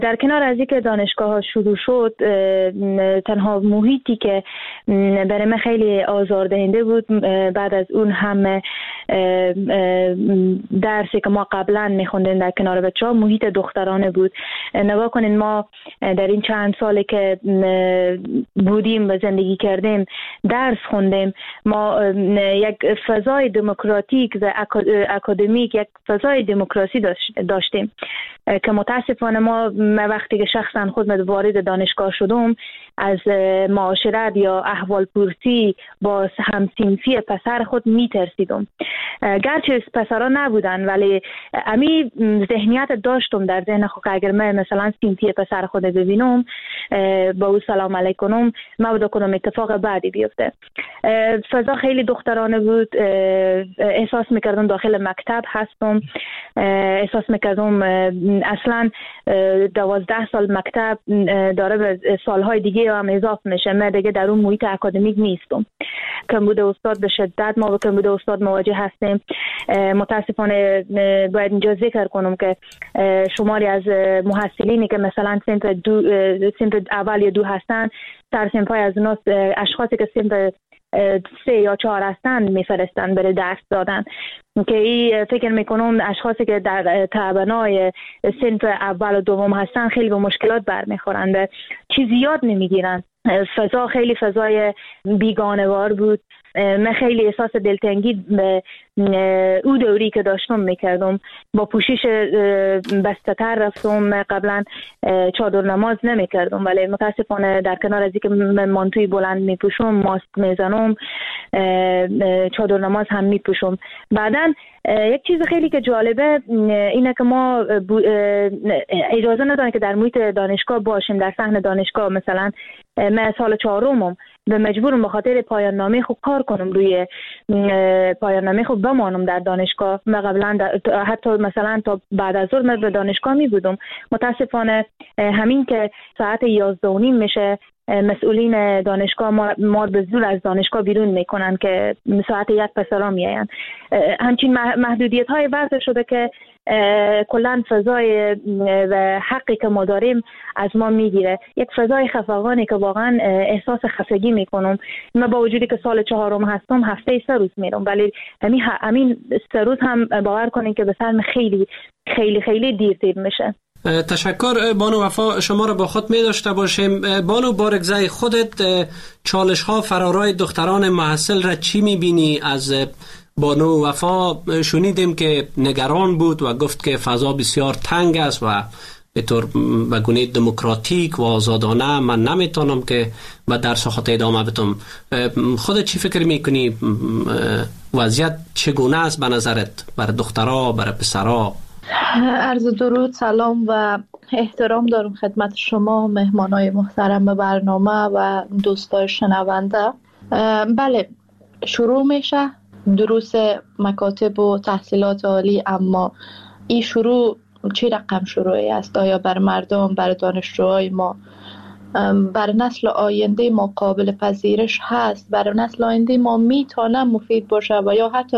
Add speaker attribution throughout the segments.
Speaker 1: در کنار از اینکه دانشگاه ها شروع شد، تنها محیطی که برای من خیلی آزاردهنده بود بعد از اون هم درسی که ما قبلا میخوندیم در کنار بچه‌ها، محیط دخترانه بود. نگاه کنین ما در این چند سالی که بودیم و زندگی کردیم درس خوندیم، ما یک فضای دموکراتیک و اکادمیک، یک فضای دموکراسی داشتیم که متاسفانه ما وقتی که شخصا خود وارد دانشگاه شدم از معاشرت یا احوال پرسی با همسنفی پسر خود میترسیدم. گرچه پسرها نبودن ولی امی ذهنیت داشتم در ذهن خود که اگر من مثلا سنفی پسر خود ببینم با او سلام علیکم مبادا کنم اتفاق بعدی بیفته. فضا خیلی دخترانه بود. احساس میکردم داخل مکتب هستم. احساس میکردم اصلا 12 سال مکتب داره به سالهای دیگه هم اضافه میشه. من دیگه در اون محیط اکادمیک نیستم. کمبود استاد به شدت ما با کمبود استاد مواجه هستیم. متاسفانه باید اینجا ذکر کنم که شماری از محصلینی که مثلا صنف اول یا 2 هستن، سر صنفای از اوناس اشخاصی که صنف 3 یا 4 هستن میفرستن برای درس دادن که این فکر میکنم اشخاصی که در تعبنای صنف اول و دوم هستن خیلی به مشکلات برمیخورند، چیزی یاد نمیگیرن. فضا خیلی فضای بیگانه‌وار بود. من خیلی احساس دلتنگی به او دوری که داشتم میکردم. با پوشش بسته‌تر رفتم. قبلا چادر نماز نمیکردم ولی متاسفانه در کنار از اینکه من مانتوی بلند میپوشم، ماسک میزنم، چادر نماز هم میپوشم. بعدن یک چیز خیلی که جالبه اینه که ما اجازه ندارن که در محیط دانشگاه باشیم، در صحن دانشگاه. مثلا من سال 4م به مجبورم به خاطر پایان نامه خود کار کنم، روی پایان نامه خود بمانم در دانشگاه. من قبلا حتی مثلا تا بعد از ظهر به دانشگاه می بودم. متاسفانه همین که ساعت 11:30 میشه مسئولین دانشگاه ما به زور از دانشگاه بیرون میکنن که ساعت 1 پسرا میاین. همچین محدودیت های وضع شده که کلان فضای و حقی که ما داریم از ما میگیره. یک فضای خفقانی که واقعا احساس خفگی میکنم. من با وجودی که سال 4م هستم هفته 3 روز میرم ولی همین 3 روز هم باور کنین که به سرم خیلی خیلی خیلی دیر میشه.
Speaker 2: تشکر بانو وفا. شما رو با خود می داشته باشیم. بانو بارگزای خودت چالش ها فرارای دختران محصل را چی می بینی؟ از بانو وفا شنیدیم که نگران بود و گفت که فضا بسیار تنگ است و به طور بگونه دموکراتیک و آزادانه من نمیتونم که به درس خود ادامه بدم. خودت چی فکر میکنی؟ وضعیت چگونه است به نظرت برای دخترها، برای پسرها؟
Speaker 3: عرض درود، سلام و احترام دارم خدمت شما مهمانای محترم برنامه و دوستای شنونده. بله، شروع میشه دروس مکاتب و تحصیلات عالی، اما این شروع چی رقم شروعی است؟ آیا بر مردم، بر دانشجوهای ما، بر نسل آینده ما قابل پذیرش هست؟ بر نسل آینده ما میتونه مفید باشه و یا حتی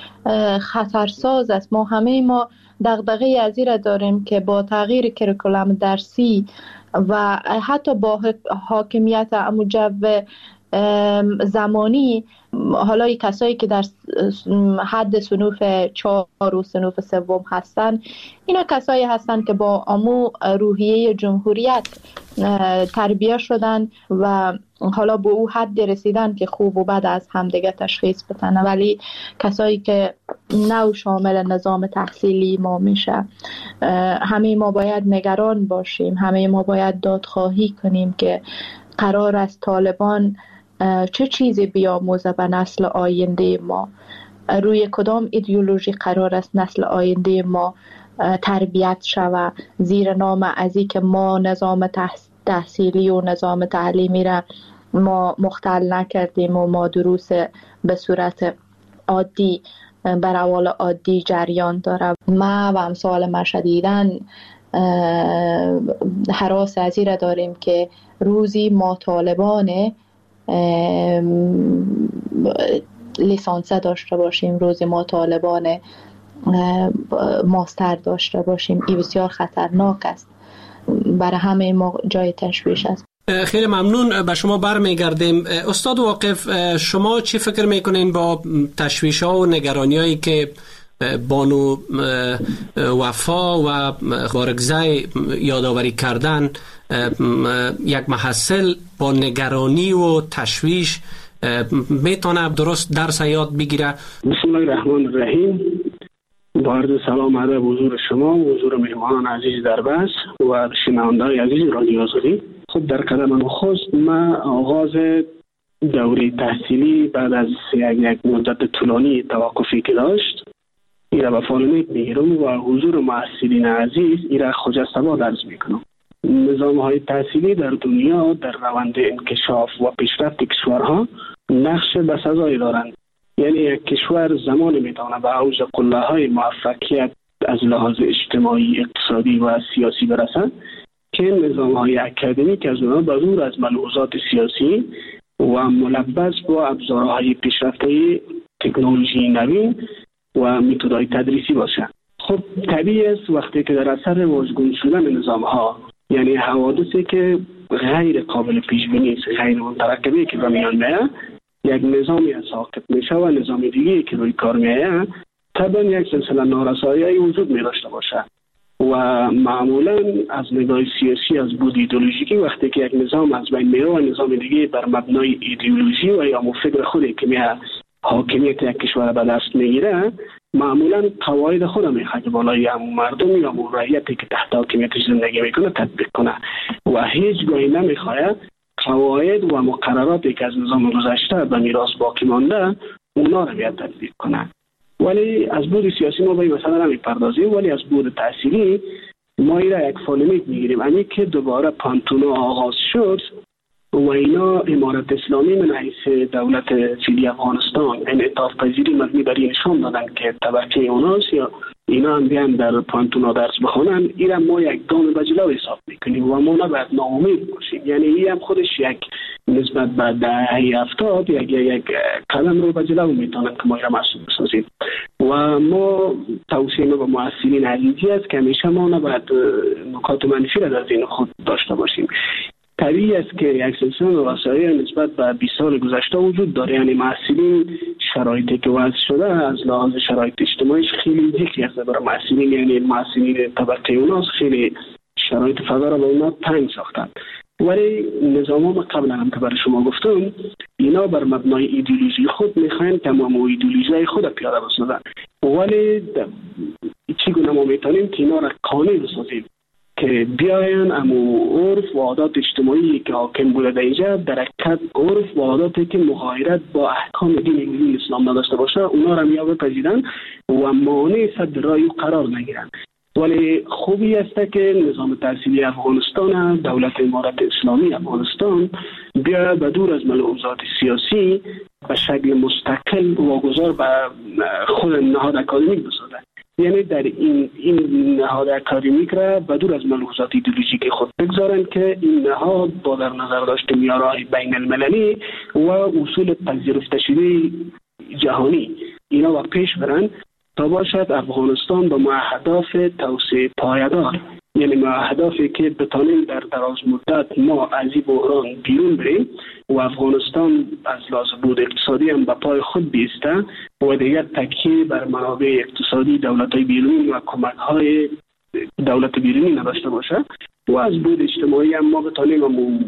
Speaker 3: خطرساز است؟ ما همه ما دغدغه از این را داریم که با تغییر کریکولوم درسی و حتی با حاکمیت جو زمانی، حالا کسایی که در حد صنوف 4 و صنوف 3 هستن، اینا کسایی هستن که با آمو روحیه جمهوریت تربیه شدن و حالا به او حد رسیدن که خوب و بد از همدیگه تشخیص بدن. ولی کسایی که نو شامل نظام تحصیلی ما میشه، همه ما باید نگران باشیم، همه ما باید دادخواهی کنیم که قرار است طالبان چه چیزی بیاموزه به نسل آینده ما، روی کدام ایدئولوژی قرار است نسل آینده ما تربیت شود، زیر نام ازی که ما نظام تحصیلی و نظام تعلیمی را ما مختل نکردیم و ما دروس به صورت عادی بر اول عادی جریان داره. ما و امثال ما شدیداً هراس ازی را داریم که روزی ما طالبان لیسانسه داشته باشیم، روزی ما طالبان ماستر داشته باشیم. این بسیار خطرناک است. برای همه ما جای تشویش است.
Speaker 2: خیلی ممنون. به شما برمیگردیم. استاد واقف، شما چی فکر میکنین با تشویش ها و نگرانی هایی که بانو وفا و بارگزای یادآوری کردن، یک محصل با نگرانی و تشویش میتونه درست درس یاد بگیره؟
Speaker 4: بسم الله الرحمن الرحیم. با عرض سلام ادب حضور شما و حضور مهمان عزیز در بس و شنوندگان عزیز رادیو آزادی. خب در قدم نخست ما آغاز دوره تحصیلی بعد از یک مدت طولانی توقفی که داشت ایره به فالونیت میگیرم و حضور محصلین عزیز ایره خجسته با درس میکنم. نظام های تحصیلی در دنیا در روند انکشاف و پیشرفت کشورها نقش بسزایی دارند. یعنی یک کشور زمان میتونه به اوج قله های موفقیت از لحاظ اجتماعی، اقتصادی و سیاسی برسند که نظام های اکادمیک از اونها به دور از ملحوظات سیاسی و ملبس با ابزارهای پیشرفته تکنولوژی نوین و متدهای تدریسی باشه. خب طبیعی است وقتی که در اثر واژگون شدن نظام ها، یعنی حوادثی که غیر قابل پیش بینی است، غیر مترقبه که به میان میاد، یک نظامی از ساقط میشه و نظام دیگه که روی کار میاد، طبعا یک سلسله نارسایی وجود می داشته باشه و معمولا از نگاه سیاسی، از بود ایدئولوژیکی، وقتی که یک نظام از بین میره و نظام دیگه بر مبنای ایدئولوژی و یا فکر خودی که میاد حاکمیت یک کشور به دست میگیره، معمولا قواعد خود میخواد که بالای همون مردم یا رعیتی که تحت حاکمیتش زندگی میکنه تطبیق کنه و هیچ گاهی نمیخواد قواعد و مقرراتی که از نظام گذشته به میراث باقی مانده اونا رو بیاد تطبیق کنه. ولی از بود سیاسی ما به این مسئله نمیپردازیم، ولی از بود تحصیلی ما ایره یک فالونیت میگیریم. یعنی که دوباره پانتونو آغاز شد و اینا امارت اسلامی من حیث دولت فعلی افغانستان انعطاف پذیری مبنی بر این نشان دادن که طبقه اوناست یا اینا هم بیان در پانتونا درس بخونن. اینا ما یک گام به جلو حساب میکنیم و ما نباید ناامید باشیم. یعنی این هم خودش یک نسبت به دهه 70 یک قدم رو به جلو میتونن که ما اینا محسوب بسازیم و ما توصیه به محصلین عزیزی است که همیشه ما نباید نکات منفی را در ذهن خود داشته باشیم. طبیعی است که یک سلسله وسایل نسبت به 20 سال گذشته وجود داره. یعنی محصلین شرایطی که وضع شده از لحاظ شرایط اجتماعیش خیلی ذکری است برای محصلین، یعنی محصلین طبقه اوناس خیلی شرایط فضا را به اونا تنگ ساختند. ولی نظام ما قبلا هم که برای شما گفتم اینا بر مبنای ایدئولوژی خود میخواین تمام ایدئولوژی خود پیاده بسازن، ولی چگونه ما میتونیم که اینا را قانونی بسازیم که بیاین امو عرف و عادات اجتماعی که حاکم بوده در اینجا در حقیقت عرف و عاداتی که مغایرت با احکام دین اسلام نداشته باشه اونا را میابه پذیرن و مانع صد رای قرار نگیرن. ولی خوبی است که نظام تحصیلی افغانستان، دولت امارت اسلامی افغانستان بیا به دور از ملحوظات سیاسی به شکل مستقل واگذار به خود نهاد اکادمیک بسازه. یعنی در این نهاد اکادمیک را به دور از ملحوظات ایدئولوژیک خود بگذارن که این نهاد با در نظر داشت معیارهای بین المللی و اصول پذیرفته شده جهانی اینا و پیش برن تا باشد افغانستان با اهداف توسعه پایدار، یعنی اهدافی که بتانیم در دراز مدت ما از این بحران بیرون بریم و افغانستان از لحاظ بود اقتصادی هم به پای خود بیسته و دیگر تکیه بر منابع اقتصادی دولت‌های بیرونی و کمک‌های دولت بیرونی نداشته باشه و از بود اجتماعی هم ما بتانیم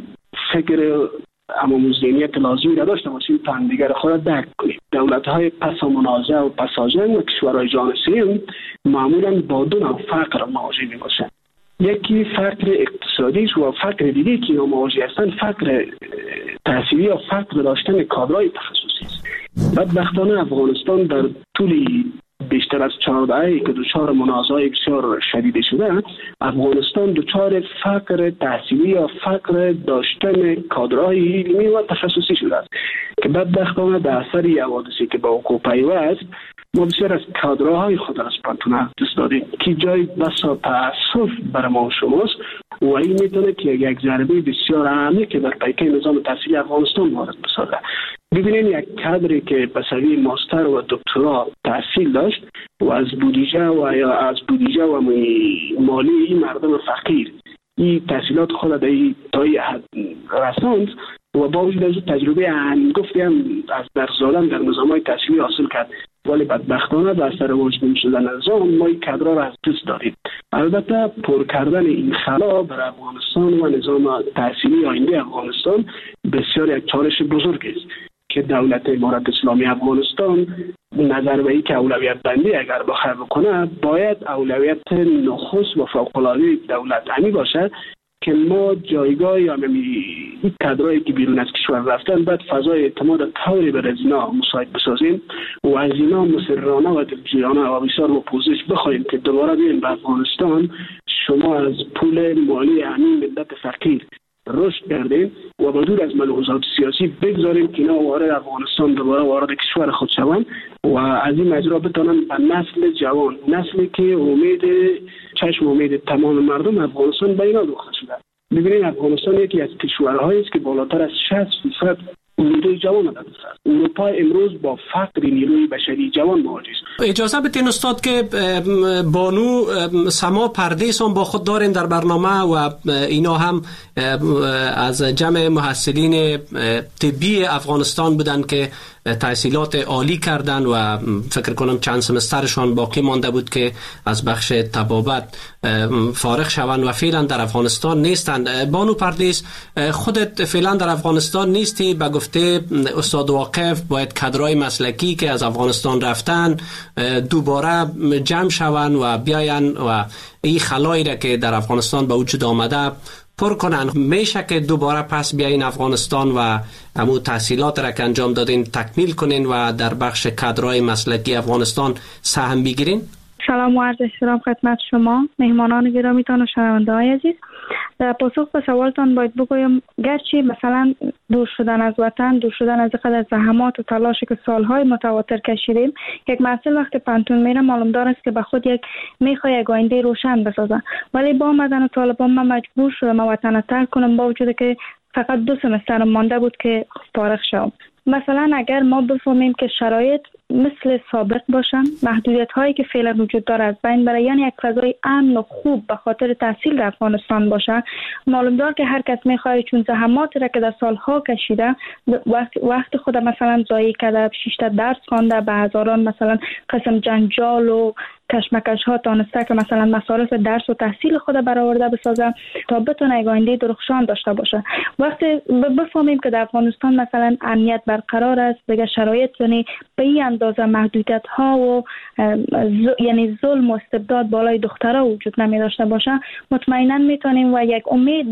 Speaker 4: فکر اما ذهنیت لازمی را داشته باشیم تا دیگر خود درک کنیم. دولت‌های پس منازعه و پساجنگ و کشورهای جانشین معمولاً با دو نوع فقر مواجه می‌باشند. یکی فقر اقتصادی و فقر دیگه که اینا مواجه هستند فقر تحصیلی یا فقر داشتن کادرهای تخصصی است. بدبختانه افغانستان در طول بیشتر از 4 دهه که دچار منازعه بسیار شدید شده، افغانستان دچار فقر تحصیلی یا فقر داشتن کادرهای علمی و تخصصی شده است که بدبختانه در اثر حوادثی که با وقوع پیوست ما بسیار از کادرهای خود از پانتون دست دادیم که جای بسا تأسف برای ما شماست و این میتونه که یک ضربه بسیار عمیق که در پیکه نظام تحصیلی افغانستان وارد بسازه. ببینید یک کادری که به سوی ماستر و دکترا تحصیل داشت و از بودجه و یا از بودجه و مالی مردم فقیر این تحصیلات خود تا این حد رساند و با وجود از تجربه هنگفتی هم از درس دادن در نظام‌های تحصیلی حاصل کرد، ولی بدبختانه به اثر واجد شدن نظام ما این کادرها را از دست دادیم. البته پر کردن این خلا بر افغانستان و نظام تحصیلی آینده افغانستان بسیار یک چالش بزرگ است که دولت امارت اسلامی افغانستان نظر به این که اولویت بندی اگر بخواد بکنه باید اولویت نخست و فوق‌العاده دولت همی باشد که ما جایگاه یا این کادرایی که بیرون از کشور رفتن باید فضای اعتماد طوری بر از اینا مساعد بسازیم و از اینا مسررانه و دلجویانه و بسیار با پوزش بخواهیم که دوباره بیاین به افغانستان شما از پول مالی همین ملت فقیر رشد کردیم و بدون از ملحوظات سیاسی بگذاریم که اینا وارد افغانستان دوباره وارد کشور خود شوند و از این مجرا بتانن به نسل جوان، نسلی که امید تمام مردم افغانستان به اینا دوخته شده. ببینید افغانستان یکی از کشورهایی است که بالاتر از 60% نیروی جوان دارد. اروپا امروز با فقر نیروی بشری جوان مواجه است.
Speaker 2: اجازه بدین استاد که بانو سما پردیس هم با خود دارین در برنامه و اینا هم از جمع محصلین طبی افغانستان بودن که تحصیلات عالی کردن و فکر کنم چند سمسترشان باقی مانده بود که از بخش طبابت فارغ شوند و فعلا در افغانستان نیستند. بانو پردیس خودت فعلا در افغانستان نیستی، به گفته استاد واقف باید کادرهای مسلکی که از افغانستان رفتن دوباره جمع شوند و بیاین و این خلایی را که در افغانستان به وجود آمده پر کنن. میشه که دوباره پس بیاین افغانستان و همون تحصیلات را که انجام دادین تکمیل کنین و در بخش کادرهای مسلکی افغانستان سهم بگیرین؟
Speaker 1: سلام و عرض احترام خدمت شما مهمانان گرامیتان و شنونده‌های عزیز. در پاسخ به سوالتان باید بگویم گرچه مثلا دور شدن از وطن، دور شدن از قدر زحمات و تلاشی که سالهای متواتر کشیدیم، یک محصل وقت پانتون میره معلوم دار است که به خود میخواد یک آینده روشن بسازه، ولی با آمدن طالبان من مجبور شدم وطن ترک کنم با وجود که فقط 2 سمستر مانده بود که فارغ شدم. مثلا اگر ما بفهمیم که شرایط مثل سابق باشن، محدودیت هایی که فعلا وجود داره از بین بره، یعنی یک فضای امن و خوب به خاطر تحصیل در افغانستان باشه، معلوم دار که هر کس میخواد چون زحمات را که در سالها کشیده وقت خود مثلا ضایع کرده، 6 تا درس خوانده، به هزاران مثلا قسم جنجال و کشمکش ها تانسته که مثلا مصارف درس و تحصیل خود برآورده بسازه تا بتونه یک آینده درخشان داشته باشه. وقتی بفهمیم که در افغانستان مثلا امنیت برقرار است، دیگه شرایط یعنی به این اندازه محدودیت ها و یعنی ظلم و استبداد بالای دخترها وجود نمی داشته باشه، مطمئنا میتونیم و یک امید